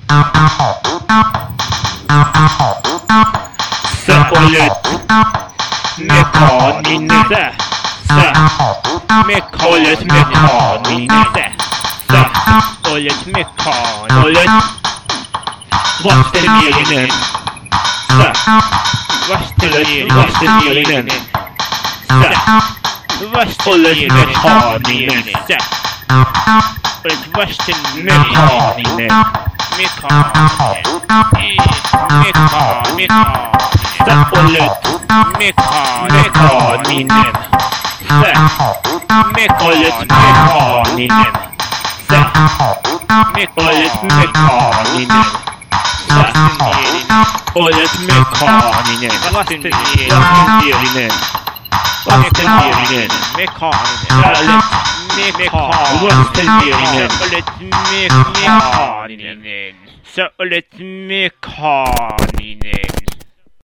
Sağlık mekaninize Sağlık mekaninize Sağlık mekaninize Varstemeringen Varstemeringen Varstemeringen Varstemeringen Sağlık mekaninen